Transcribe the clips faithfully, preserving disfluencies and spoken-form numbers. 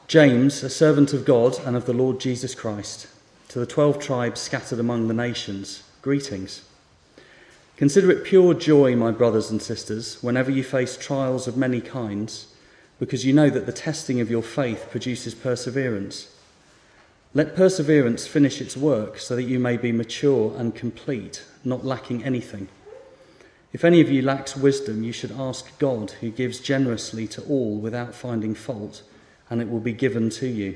James, a servant of God and of the Lord Jesus Christ, to the twelve tribes scattered among the nations, greetings. Consider it pure joy, my brothers and sisters, whenever you face trials of many kinds, because you know that the testing of your faith produces perseverance. Let perseverance finish its work so that you may be mature and complete, not lacking anything. If any of you lacks wisdom, you should ask God, who gives generously to all without finding fault, and it will be given to you.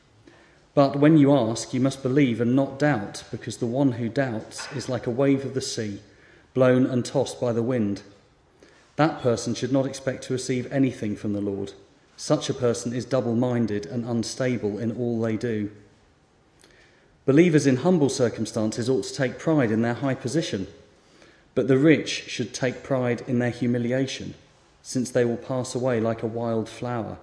But when you ask, you must believe and not doubt, because the one who doubts is like a wave of the sea, blown and tossed by the wind. That person should not expect to receive anything from the Lord. Such a person is double-minded and unstable in all they do. Believers in humble circumstances ought to take pride in their high position, but the rich should take pride in their humiliation, since they will pass away like a wild flower.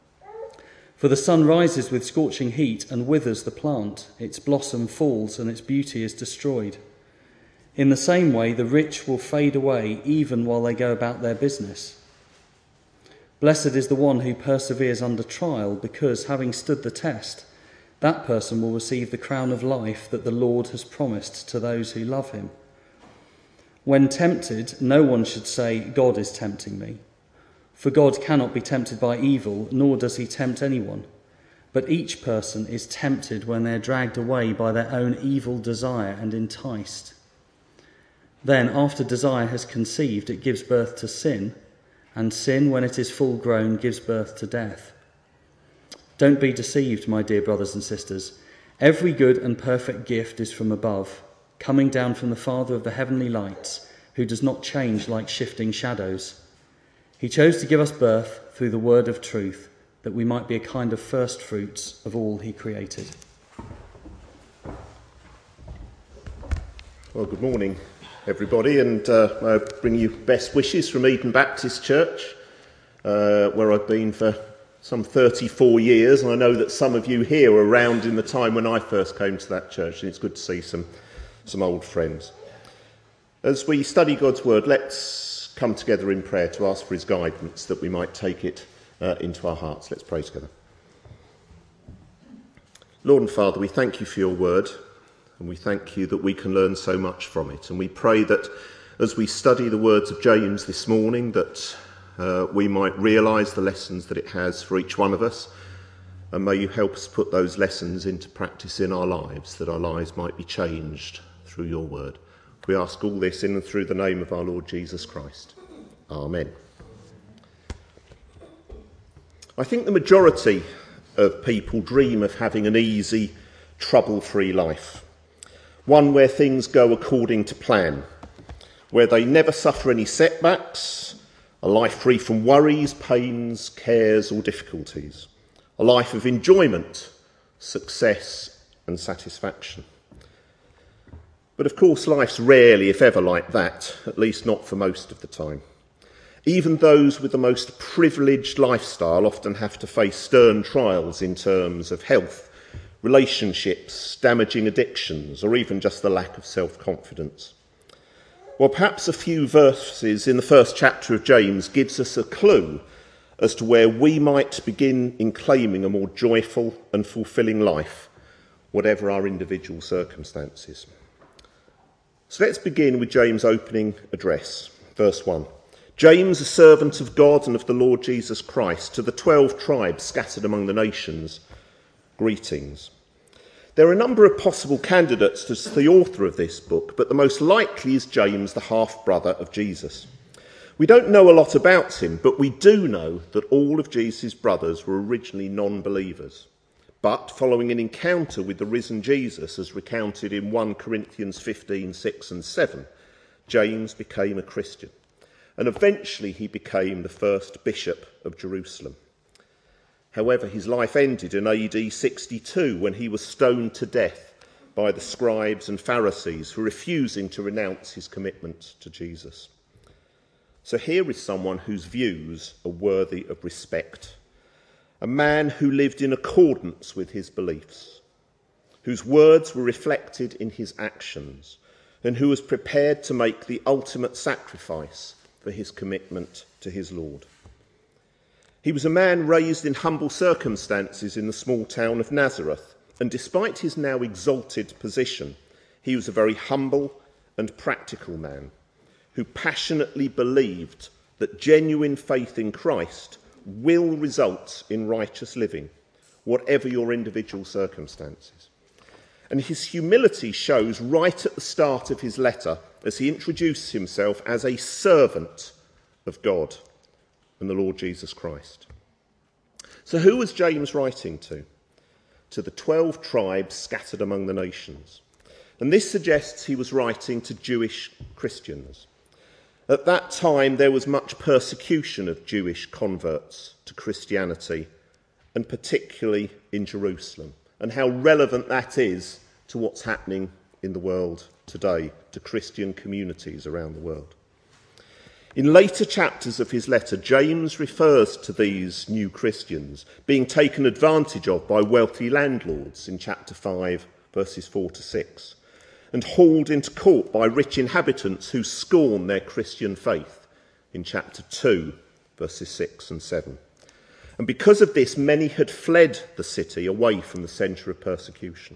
For the sun rises with scorching heat and withers the plant, its blossom falls and its beauty is destroyed. In the same way, the rich will fade away even while they go about their business. Blessed is the one who perseveres under trial, because, having stood the test, that person will receive the crown of life that the Lord has promised to those who love him. When tempted, no one should say, "God is tempting me." For God cannot be tempted by evil, nor does he tempt anyone. But each person is tempted when they are dragged away by their own evil desire and enticed. Then, after desire has conceived, it gives birth to sin, and sin, when it is full grown, gives birth to death. Don't be deceived, my dear brothers and sisters. Every good and perfect gift is from above, coming down from the Father of the heavenly lights, who does not change like shifting shadows. He chose to give us birth through the word of truth, that we might be a kind of first fruits of all he created. Well, good morning, everybody, and uh, I bring you best wishes from Eden Baptist Church, uh, where I've been for some thirty-four years, and I know that some of you here were around in the time when I first came to that church, and it's good to see some, some old friends. As we study God's word, let's come together in prayer to ask for his guidance, that we might take it uh, into our hearts. Let's pray together. Lord and Father, we thank you for your word, and we thank you that we can learn so much from it. And we pray that as we study the words of James this morning, that uh, we might realise the lessons that it has for each one of us. And may you help us put those lessons into practice in our lives, that our lives might be changed through your word. We ask all this in and through the name of our Lord Jesus Christ. Amen. I think the majority of people dream of having an easy, trouble-free life. One where things go according to plan, where they never suffer any setbacks, a life free from worries, pains, cares or difficulties. A life of enjoyment, success and satisfaction. But of course, life's rarely, if ever, like that, at least not for most of the time. Even those with the most privileged lifestyle often have to face stern trials in terms of health, relationships, damaging addictions, or even just the lack of self-confidence. Well, perhaps a few verses in the first chapter of James gives us a clue as to where we might begin in claiming a more joyful and fulfilling life, whatever our individual circumstances. So let's begin with James' opening address, verse one. James, a servant of God and of the Lord Jesus Christ, to the twelve tribes scattered among the nations, greetings. There are a number of possible candidates as the author of this book, but the most likely is James, the half-brother of Jesus. We don't know a lot about him, but we do know that all of Jesus' brothers were originally non-believers. But following an encounter with the risen Jesus, as recounted in First Corinthians fifteen, six and seven, James became a Christian. And eventually he became the first bishop of Jerusalem. However, his life ended in A D sixty-two when he was stoned to death by the scribes and Pharisees for refusing to renounce his commitment to Jesus. So here is someone whose views are worthy of respect. A man who lived in accordance with his beliefs, whose words were reflected in his actions, and who was prepared to make the ultimate sacrifice for his commitment to his Lord. He was a man raised in humble circumstances in the small town of Nazareth, and despite his now exalted position, he was a very humble and practical man who passionately believed that genuine faith in Christ will result in righteous living, whatever your individual circumstances. And his humility shows right at the start of his letter as he introduces himself as a servant of God and the Lord Jesus Christ. So who was James writing to? To the twelve tribes scattered among the nations. And this suggests he was writing to Jewish Christians. At that time, there was much persecution of Jewish converts to Christianity, and particularly in Jerusalem, and how relevant that is to what's happening in the world today, to Christian communities around the world. In later chapters of his letter, James refers to these new Christians being taken advantage of by wealthy landlords in chapter five, verses four to six, and hauled into court by rich inhabitants who scorn their Christian faith in chapter two, verses six and seven. And because of this, many had fled the city away from the centre of persecution.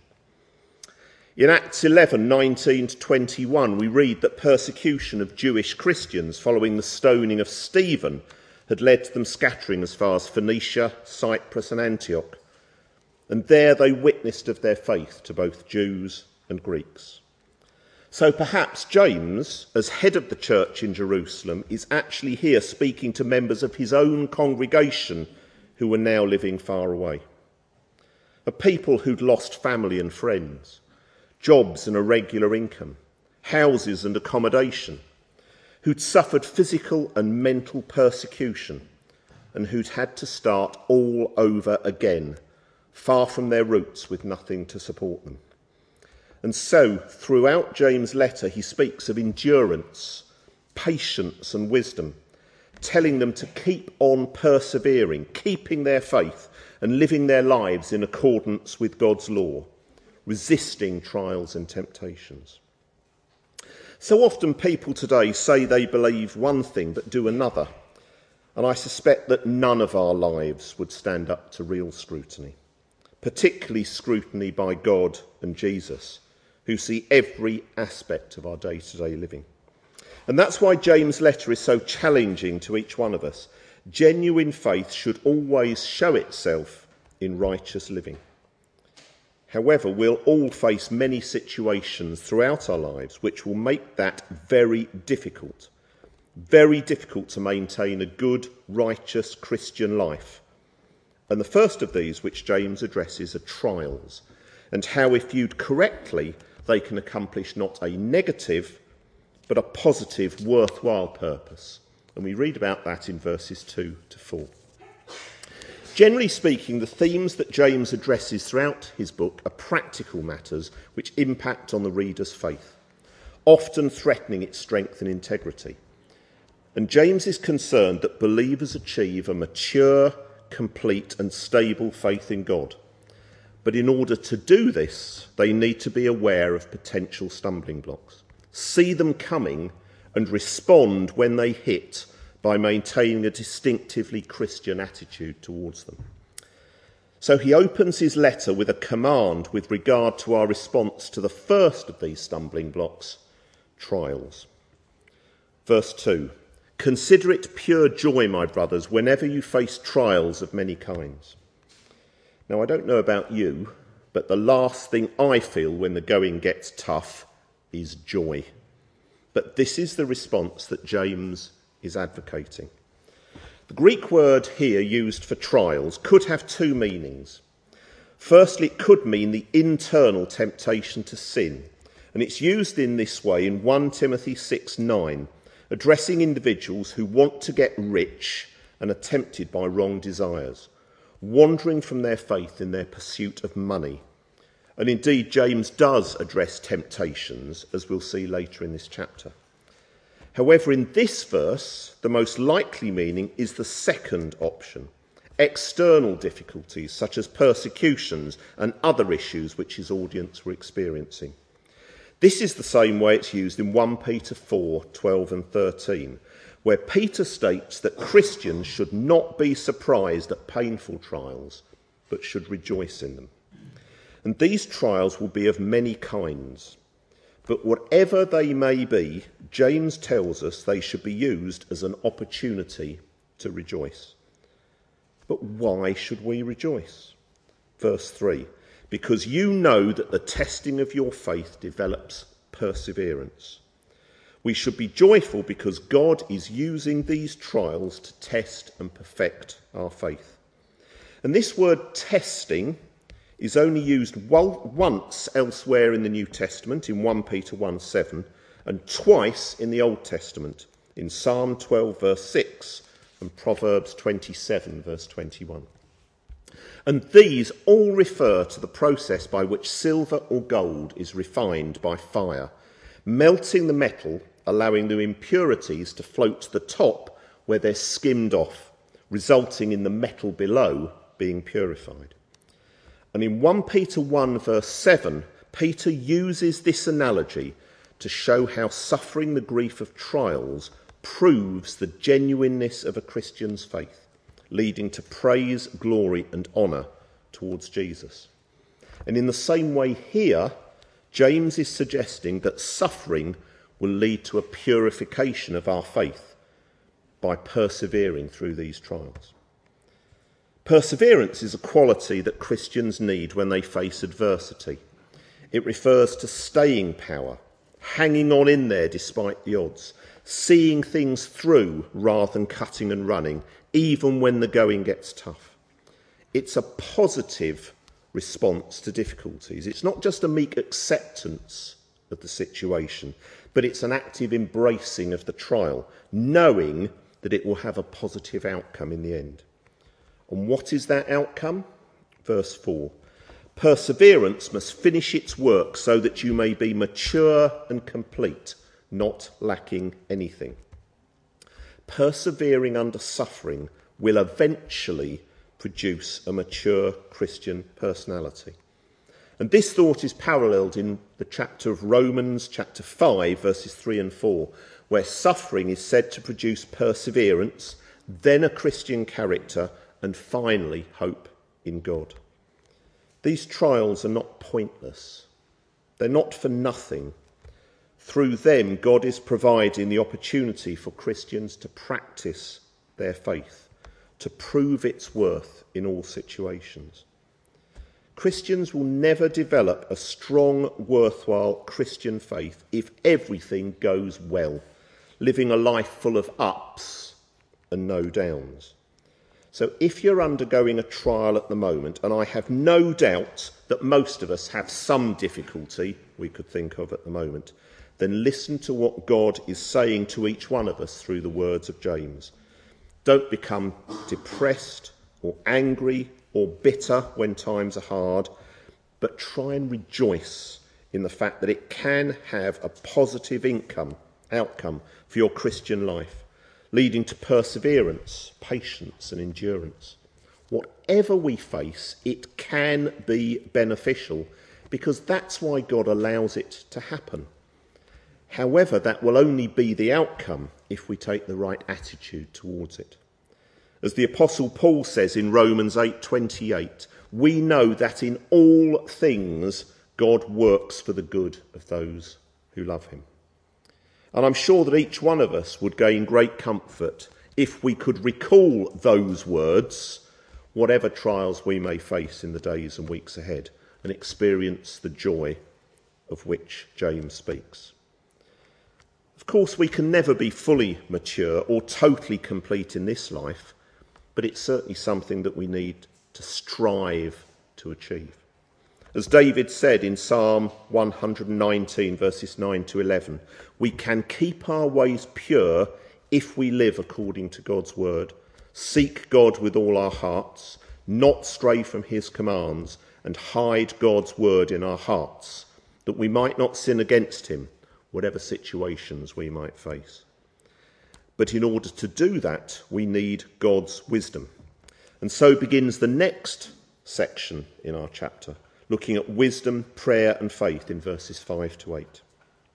In Acts eleven, nineteen to twenty-one, we read that persecution of Jewish Christians following the stoning of Stephen had led to them scattering as far as Phoenicia, Cyprus and Antioch. And there they witnessed of their faith to both Jews and Greeks. So perhaps James, as head of the church in Jerusalem, is actually here speaking to members of his own congregation who were now living far away. A people who'd lost family and friends, jobs and a regular income, houses and accommodation, who'd suffered physical and mental persecution and who'd had to start all over again, far from their roots with nothing to support them. And so, throughout James' letter, he speaks of endurance, patience and wisdom, telling them to keep on persevering, keeping their faith and living their lives in accordance with God's law, resisting trials and temptations. So often people today say they believe one thing but do another, and I suspect that none of our lives would stand up to real scrutiny, particularly scrutiny by God and Jesus, who see every aspect of our day-to-day living. And that's why James' letter is so challenging to each one of us. Genuine faith should always show itself in righteous living. However, we'll all face many situations throughout our lives which will make that very difficult, very difficult to maintain a good, righteous Christian life. And the first of these, which James addresses, are trials, and how, if viewed correctly, they can accomplish not a negative, but a positive, worthwhile purpose. And we read about that in verses two to four. Generally speaking, the themes that James addresses throughout his book are practical matters which impact on the reader's faith, often threatening its strength and integrity. And James is concerned that believers achieve a mature, complete and stable faith in God. But in order to do this, they need to be aware of potential stumbling blocks, see them coming and respond when they hit by maintaining a distinctively Christian attitude towards them. So he opens his letter with a command with regard to our response to the first of these stumbling blocks, trials. Verse two, "Consider it pure joy, my brothers, whenever you face trials of many kinds." Now, I don't know about you, but the last thing I feel when the going gets tough is joy. But this is the response that James is advocating. The Greek word here used for trials could have two meanings. Firstly, it could mean the internal temptation to sin, and it's used in this way in First Timothy six nine, addressing individuals who want to get rich and are tempted by wrong desires, wandering from their faith in their pursuit of money. And indeed, James does address temptations, as we'll see later in this chapter. However, in this verse, the most likely meaning is the second option, external difficulties such as persecutions and other issues which his audience were experiencing. This is the same way it's used in First Peter four twelve and thirteen, where Peter states that Christians should not be surprised at painful trials, but should rejoice in them. And these trials will be of many kinds. But whatever they may be, James tells us they should be used as an opportunity to rejoice. But why should we rejoice? Verse three, because you know that the testing of your faith develops perseverance. We should be joyful because God is using these trials to test and perfect our faith. And this word testing is only used once elsewhere in the New Testament, in First Peter one seven, and twice in the Old Testament, in Psalm twelve verse six and Proverbs twenty-seven verse twenty-one. And these all refer to the process by which silver or gold is refined by fire, melting the metal, allowing the impurities to float to the top where they're skimmed off, resulting in the metal below being purified. And in First Peter one verse seven, Peter uses this analogy to show how suffering the grief of trials proves the genuineness of a Christian's faith, leading to praise, glory and honour towards Jesus. And in the same way here, James is suggesting that suffering will lead to a purification of our faith by persevering through these trials. Perseverance is a quality that Christians need when they face adversity. It refers to staying power, hanging on in there despite the odds, seeing things through rather than cutting and running, even when the going gets tough. It's a positive response to difficulties. It's not just a meek acceptance of the situation, but it's an active embracing of the trial, knowing that it will have a positive outcome in the end. And what is that outcome? Verse four. Perseverance must finish its work so that you may be mature and complete, not lacking anything. Persevering under suffering will eventually produce a mature Christian personality. And this thought is paralleled in the chapter of Romans, chapter five, verses three and four, where suffering is said to produce perseverance, then a Christian character, and finally hope in God. These trials are not pointless. They're not for nothing. Through them, God is providing the opportunity for Christians to practice their faith, to prove its worth in all situations. Christians will never develop a strong, worthwhile Christian faith if everything goes well, living a life full of ups and no downs. So if you're undergoing a trial at the moment, and I have no doubt that most of us have some difficulty we could think of at the moment, then listen to what God is saying to each one of us through the words of James. Don't become depressed or angry or bitter when times are hard, but try and rejoice in the fact that it can have a positive income, outcome for your Christian life, leading to perseverance, patience and endurance. Whatever we face, it can be beneficial because that's why God allows it to happen. However, that will only be the outcome if we take the right attitude towards it. As the Apostle Paul says in Romans eight twenty-eight, we know that in all things God works for the good of those who love him. And I'm sure that each one of us would gain great comfort if we could recall those words, whatever trials we may face in the days and weeks ahead, and experience the joy of which James speaks. Of course, we can never be fully mature or totally complete in this life, but it's certainly something that we need to strive to achieve. As David said in Psalm one nineteen, verses nine to eleven, we can keep our ways pure if we live according to God's word, seek God with all our hearts, not stray from his commands, and hide God's word in our hearts, that we might not sin against him, whatever situations we might face. But in order to do that, we need God's wisdom. And so begins the next section in our chapter, looking at wisdom, prayer and faith in verses five to eight.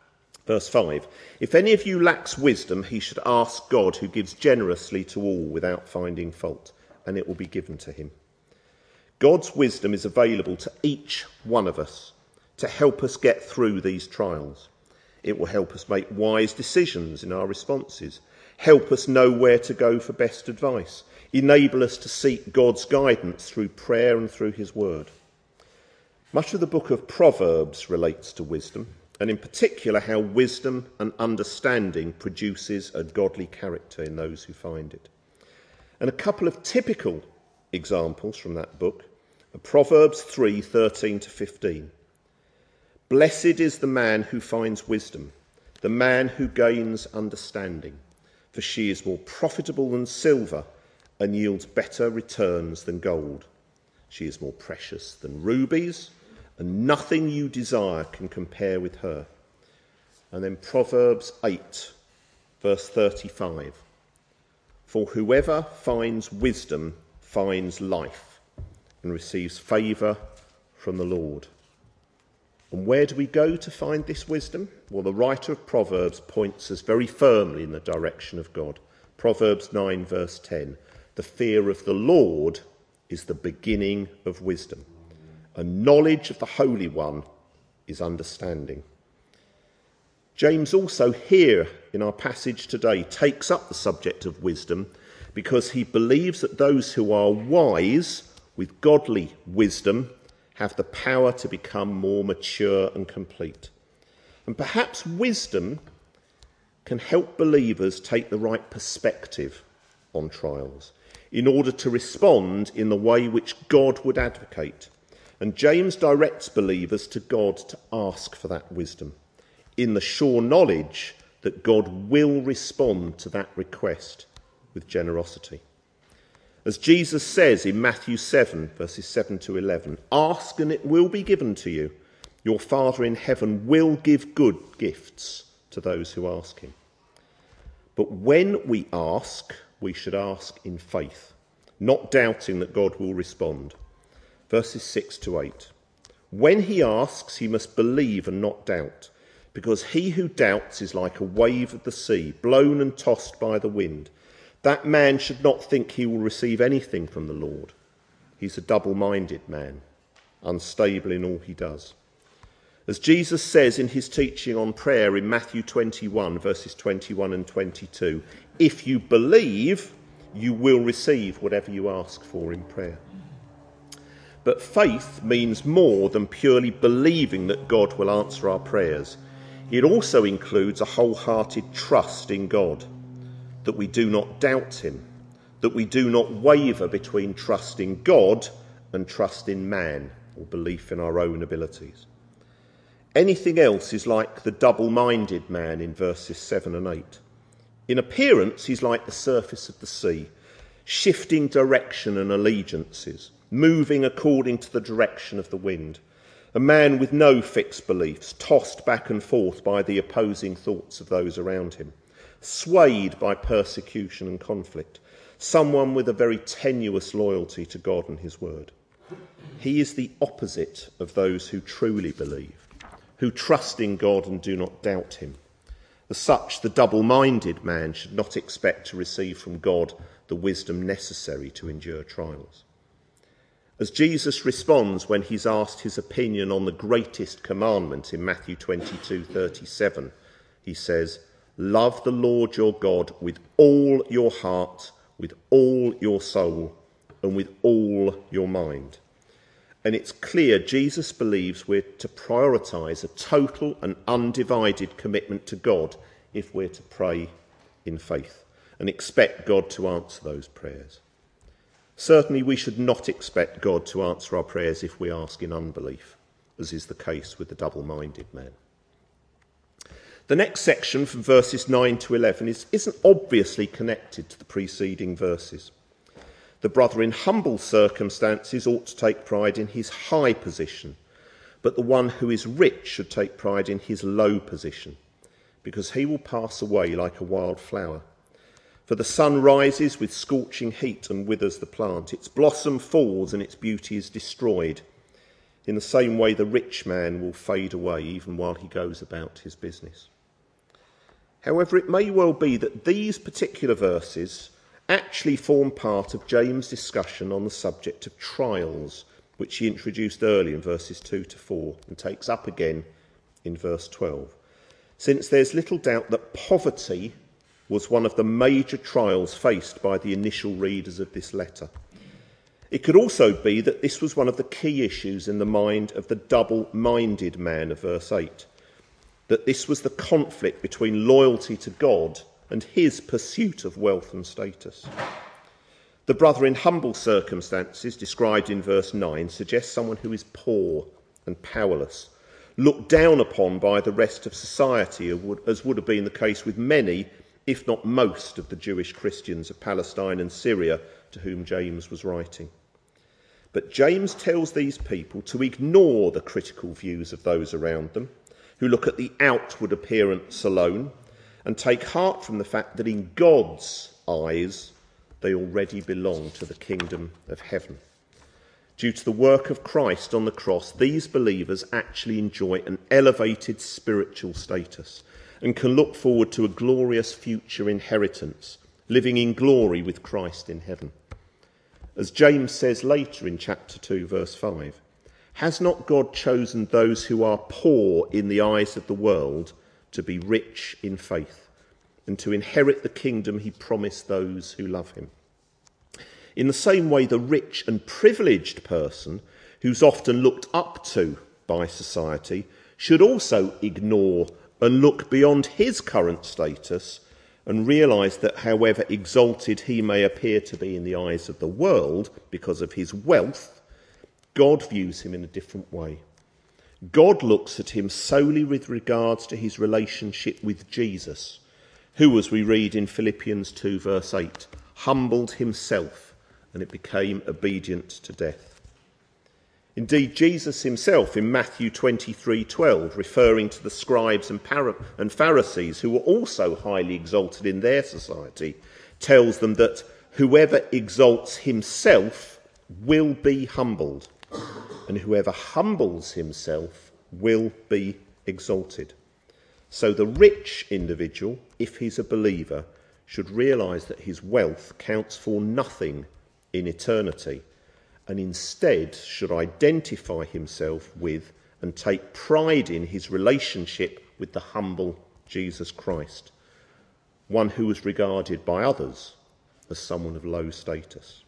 Verse five, if any of you lacks wisdom, he should ask God, who gives generously to all without finding fault, and it will be given to him. God's wisdom is available to each one of us to help us get through these trials. It will help us make wise decisions in our responses, help us know where to go for best advice, enable us to seek God's guidance through prayer and through his word. Much of the book of Proverbs relates to wisdom, and in particular how wisdom and understanding produces a godly character in those who find it. And a couple of typical examples from that book are Proverbs three, thirteen to fifteen. Blessed is the man who finds wisdom, the man who gains understanding, for she is more profitable than silver and yields better returns than gold. She is more precious than rubies, and nothing you desire can compare with her. And then Proverbs eight, verse thirty-five. For whoever finds wisdom finds life and receives favour from the Lord. And where do we go to find this wisdom? Well, the writer of Proverbs points us very firmly in the direction of God. Proverbs nine, verse ten. The fear of the Lord is the beginning of wisdom, and knowledge of the Holy One is understanding. James also here in our passage today takes up the subject of wisdom because he believes that those who are wise with godly wisdom have the power to become more mature and complete. And perhaps wisdom can help believers take the right perspective on trials in order to respond in the way which God would advocate. And James directs believers to God to ask for that wisdom, in the sure knowledge that God will respond to that request with generosity. As Jesus says in Matthew seven, verses seven to eleven, ask and it will be given to you. Your Father in heaven will give good gifts to those who ask him. But when we ask, we should ask in faith, not doubting that God will respond. Verses six to eight. When he asks, he must believe and not doubt, because he who doubts is like a wave of the sea, blown and tossed by the wind. That man should not think he will receive anything from the Lord. He's a double-minded man, unstable in all he does. As Jesus says in his teaching on prayer in Matthew twenty-one, verses twenty-one and twenty-two, if you believe, you will receive whatever you ask for in prayer. But faith means more than purely believing that God will answer our prayers. It also includes a wholehearted trust in God, that we do not doubt him, that we do not waver between trust in God and trust in man, or belief in our own abilities. Anything else is like the double-minded man in verses seven and eight. In appearance, he's like the surface of the sea, shifting direction and allegiances, moving according to the direction of the wind. A man with no fixed beliefs, tossed back and forth by the opposing thoughts of those around him, swayed by persecution and conflict, someone with a very tenuous loyalty to God and his word. He is the opposite of those who truly believe, who trust in God and do not doubt him. As such, the double-minded man should not expect to receive from God the wisdom necessary to endure trials. As Jesus responds when he's asked his opinion on the greatest commandment in Matthew twenty-two thirty-seven, he says, love the Lord your God with all your heart, with all your soul, and with all your mind. And it's clear Jesus believes we're to prioritise a total and undivided commitment to God if we're to pray in faith and expect God to answer those prayers. Certainly we should not expect God to answer our prayers if we ask in unbelief, as is the case with the double-minded man. The next section from verses nine to eleven is, isn't obviously connected to the preceding verses. The brother in humble circumstances ought to take pride in his high position, but the one who is rich should take pride in his low position, because he will pass away like a wild flower. For the sun rises with scorching heat and withers the plant. Its blossom falls and its beauty is destroyed. In the same way, the rich man will fade away even while he goes about his business. However, it may well be that these particular verses actually form part of James' discussion on the subject of trials, which he introduced early in verses two to four and takes up again in verse twelve, since there's little doubt that poverty was one of the major trials faced by the initial readers of this letter. It could also be that this was one of the key issues in the mind of the double-minded man of verse eight, that this was the conflict between loyalty to God and his pursuit of wealth and status. The brother in humble circumstances, described in verse nine, suggests someone who is poor and powerless, looked down upon by the rest of society, as would have been the case with many, if not most, of the Jewish Christians of Palestine and Syria to whom James was writing. But James tells these people to ignore the critical views of those around them, who look at the outward appearance alone, and take heart from the fact that in God's eyes they already belong to the kingdom of heaven. Due to the work of Christ on the cross, these believers actually enjoy an elevated spiritual status and can look forward to a glorious future inheritance, living in glory with Christ in heaven. As James says later in chapter two, verse five, has not God chosen those who are poor in the eyes of the world to be rich in faith and to inherit the kingdom he promised those who love him? In the same way, the rich and privileged person, who's often looked up to by society, should also ignore and look beyond his current status and realise that however exalted he may appear to be in the eyes of the world because of his wealth, God views him in a different way. God looks at him solely with regards to his relationship with Jesus, who, as we read in Philippians two, verse eight, humbled himself and it became obedient to death. Indeed, Jesus himself in Matthew twenty-three twelve, referring to the scribes and, para- and Pharisees, who were also highly exalted in their society, tells them that whoever exalts himself will be humbled, and whoever humbles himself will be exalted. So the rich individual, if he's a believer, should realise that his wealth counts for nothing in eternity, and instead should identify himself with and take pride in his relationship with the humble Jesus Christ, one who was regarded by others as someone of low status.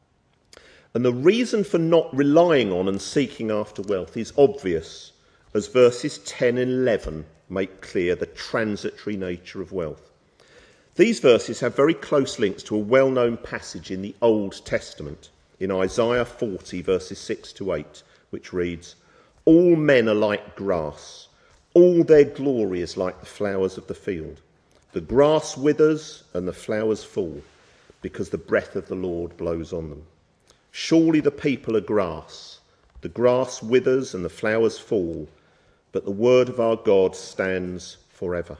And the reason for not relying on and seeking after wealth is obvious, as verses ten and eleven make clear the transitory nature of wealth. These verses have very close links to a well-known passage in the Old Testament, in Isaiah forty, verses six to eight, which reads, "All men are like grass, all their glory is like the flowers of the field. The grass withers and the flowers fall, because the breath of the Lord blows on them. Surely the people are grass, the grass withers and the flowers fall, but the word of our God stands forever."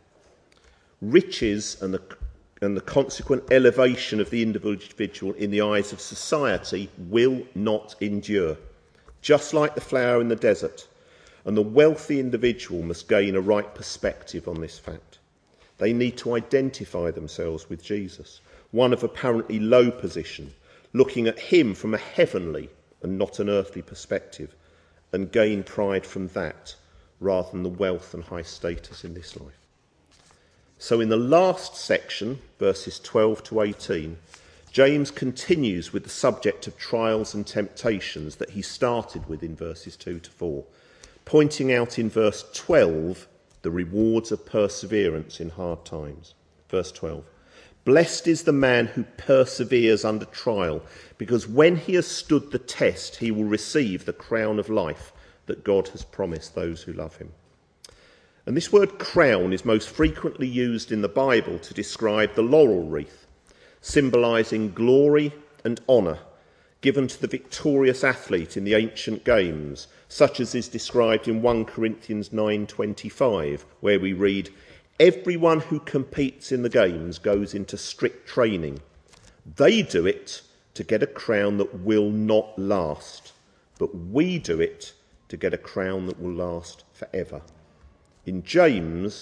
Riches and the, and the consequent elevation of the individual in the eyes of society will not endure, just like the flower in the desert, and the wealthy individual must gain a right perspective on this fact. They need to identify themselves with Jesus, one of apparently low position, looking at him from a heavenly and not an earthly perspective, and gain pride from that rather than the wealth and high status in this life. So in the last section, verses twelve to eighteen, James continues with the subject of trials and temptations that he started with in verses two to four, pointing out in verse twelve the rewards of perseverance in hard times. Verse twelve, "Blessed is the man who perseveres under trial, because when he has stood the test, he will receive the crown of life that God has promised those who love him." And this word crown is most frequently used in the Bible to describe the laurel wreath, symbolising glory and honour given to the victorious athlete in the ancient games, such as is described in First Corinthians nine twenty-five, where we read, "Everyone who competes in the games goes into strict training. They do it to get a crown that will not last, but we do it to get a crown that will last forever." In James,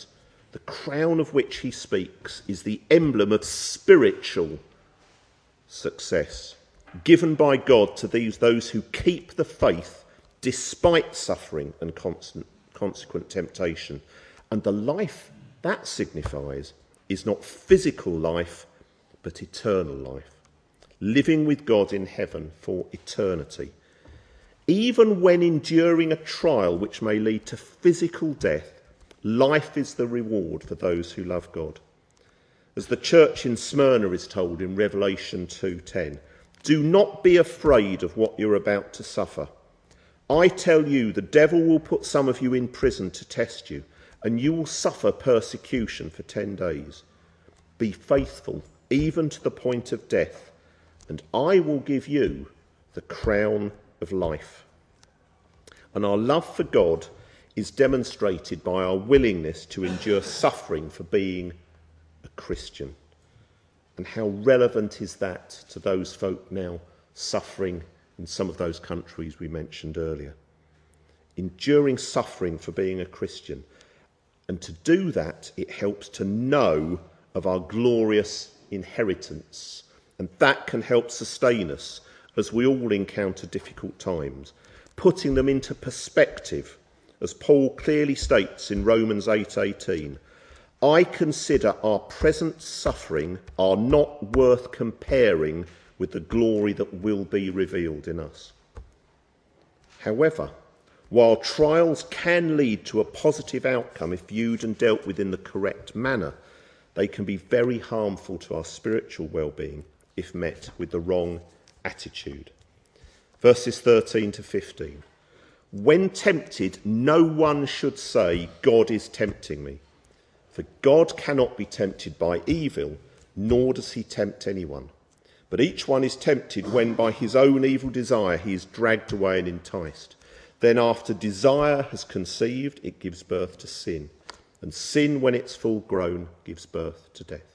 the crown of which he speaks is the emblem of spiritual success, given by God to these those who keep the faith despite suffering and constant, consequent temptation. And the life that signifies is not physical life, but eternal life, living with God in heaven for eternity. Even when enduring a trial which may lead to physical death, life is the reward for those who love God. As the church in Smyrna is told in Revelation two ten, do not be afraid of what you're about to suffer. I tell you, the devil will put some of you in prison to test you, and you will suffer persecution for ten days. Be faithful, even to the point of death, and I will give you the crown of life. And our love for God is demonstrated by our willingness to endure suffering for being a Christian. And how relevant is that to those folk now suffering in some of those countries we mentioned earlier? Enduring suffering for being a Christian. And to do that, it helps to know of our glorious inheritance. And that can help sustain us as we all encounter difficult times, putting them into perspective, as Paul clearly states in Romans eight eighteen. I consider our present suffering are not worth comparing with the glory that will be revealed in us. However, while trials can lead to a positive outcome if viewed and dealt with in the correct manner, they can be very harmful to our spiritual well-being if met with the wrong attitude. Verses thirteen to fifteen. When tempted, no one should say, God is tempting me. For God cannot be tempted by evil, nor does he tempt anyone. But each one is tempted when by his own evil desire he is dragged away and enticed. Then after desire has conceived, it gives birth to sin. And sin, when it's full grown, gives birth to death.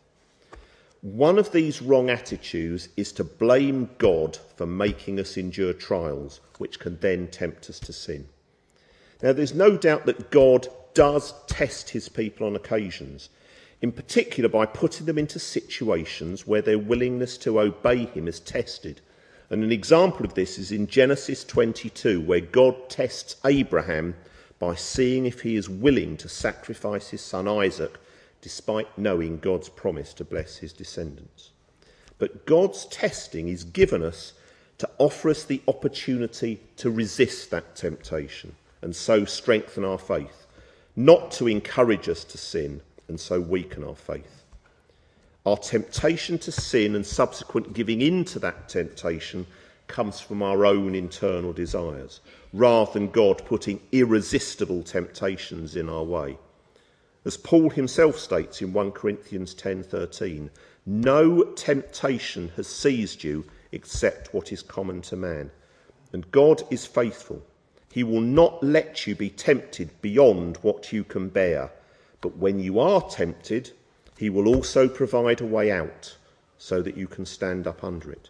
One of these wrong attitudes is to blame God for making us endure trials, which can then tempt us to sin. Now, there's no doubt that God does test his people on occasions, in particular by putting them into situations where their willingness to obey him is tested. And an example of this is in Genesis twenty-two, where God tests Abraham by seeing if he is willing to sacrifice his son Isaac, despite knowing God's promise to bless his descendants. But God's testing is given us to offer us the opportunity to resist that temptation and so strengthen our faith, not to encourage us to sin and so weaken our faith. Our temptation to sin and subsequent giving in to that temptation comes from our own internal desires, rather than God putting irresistible temptations in our way. As Paul himself states in First Corinthians ten thirteen, no temptation has seized you except what is common to man. And God is faithful. He will not let you be tempted beyond what you can bear. But when you are tempted, he will also provide a way out so that you can stand up under it.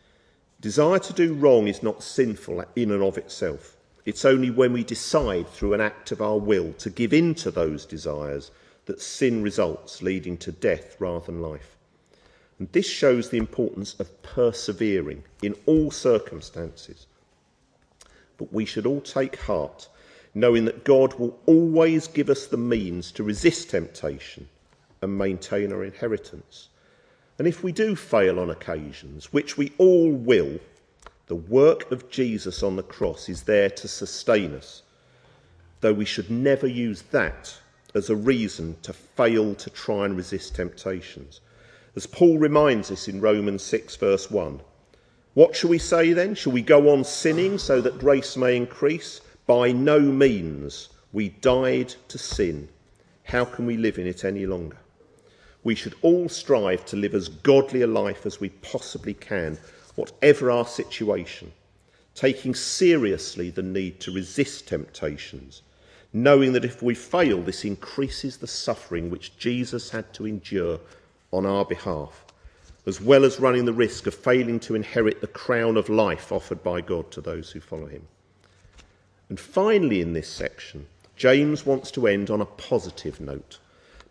Desire to do wrong is not sinful in and of itself. It's only when we decide through an act of our will to give in to those desires that sin results, leading to death rather than life. And this shows the importance of persevering in all circumstances. But we should all take heart, knowing that God will always give us the means to resist temptation and maintain our inheritance. And if we do fail on occasions, which we all will, the work of Jesus on the cross is there to sustain us, though we should never use that as a reason to fail to try and resist temptations. As Paul reminds us in Romans six verse one, what shall we say then? Shall we go on sinning so that grace may increase? By no means. We died to sin. How can we live in it any longer? We should all strive to live as godly a life as we possibly can, whatever our situation, taking seriously the need to resist temptations, knowing that if we fail, this increases the suffering which Jesus had to endure on our behalf, as well as running the risk of failing to inherit the crown of life offered by God to those who follow him. And finally in this section, James wants to end on a positive note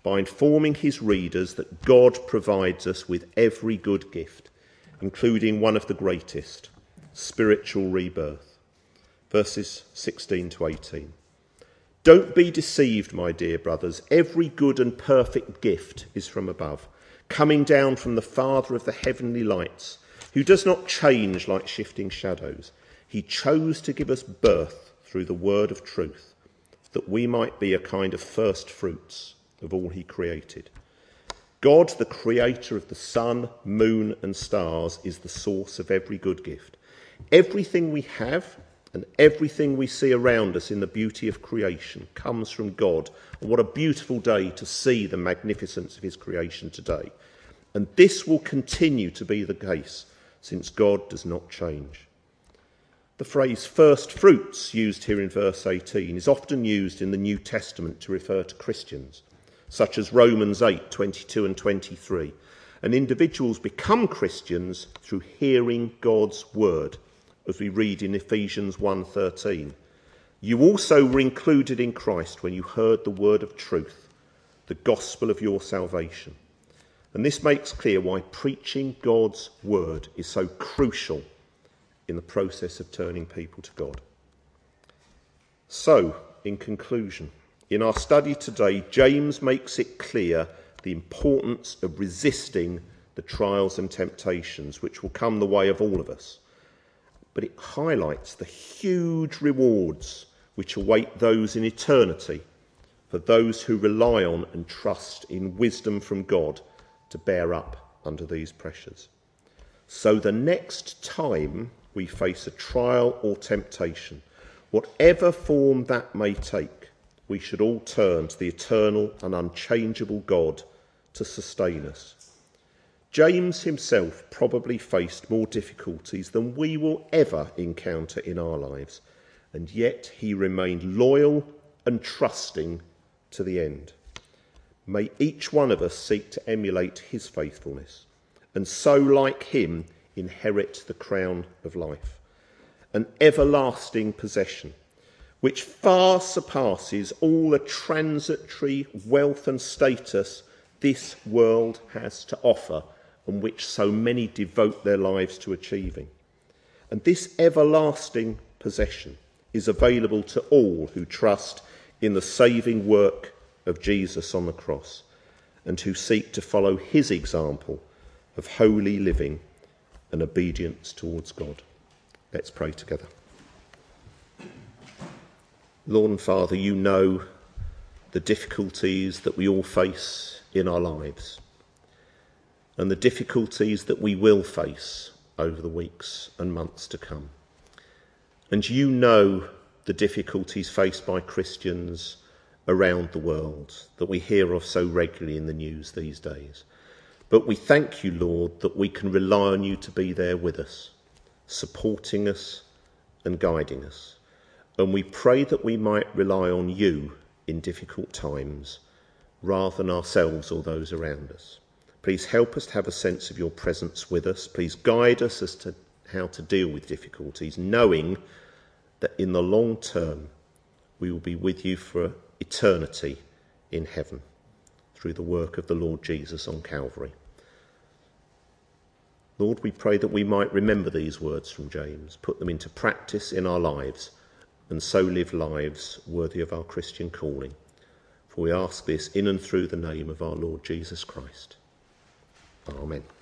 by informing his readers that God provides us with every good gift, including one of the greatest, spiritual rebirth. Verses sixteen to eighteen. Don't be deceived, my dear brothers. Every good and perfect gift is from above, coming down from the Father of the heavenly lights, who does not change like shifting shadows. He chose to give us birth through the word of truth, that we might be a kind of first fruits of all he created. God, the creator of the sun, moon and stars, is the source of every good gift. Everything we have and everything we see around us in the beauty of creation comes from God. And what a beautiful day to see the magnificence of his creation today. And this will continue to be the case, since God does not change. The phrase first fruits, used here in verse eighteen, is often used in the New Testament to refer to Christians, such as Romans eight, twenty-two and twenty-three. And individuals become Christians through hearing God's word, as we read in Ephesians one thirteen. You also were included in Christ when you heard the word of truth, the gospel of your salvation. And this makes clear why preaching God's word is so crucial in the process of turning people to God. So, in conclusion, in our study today, James makes it clear the importance of resisting the trials and temptations which will come the way of all of us. But it highlights the huge rewards which await those in eternity for those who rely on and trust in wisdom from God to bear up under these pressures. So the next time we face a trial or temptation, whatever form that may take, we should all turn to the eternal and unchangeable God to sustain us. James himself probably faced more difficulties than we will ever encounter in our lives, and yet he remained loyal and trusting to the end. May each one of us seek to emulate his faithfulness, and so, like him, inherit the crown of life, an everlasting possession, which far surpasses all the transitory wealth and status this world has to offer, and which so many devote their lives to achieving. And this everlasting possession is available to all who trust in the saving work of Jesus on the cross and who seek to follow his example of holy living and obedience towards God. Let's pray together. Lord and Father, you know the difficulties that we all face in our lives, and the difficulties that we will face over the weeks and months to come. And you know the difficulties faced by Christians around the world that we hear of so regularly in the news these days. But we thank you, Lord, that we can rely on you to be there with us, supporting us and guiding us. And we pray that we might rely on you in difficult times rather than ourselves or those around us. Please help us to have a sense of your presence with us. Please guide us as to how to deal with difficulties, knowing that in the long term we will be with you for eternity in heaven through the work of the Lord Jesus on Calvary. Lord, we pray that we might remember these words from James, put them into practice in our lives, and so live lives worthy of our Christian calling. For we ask this in and through the name of our Lord Jesus Christ. Amen.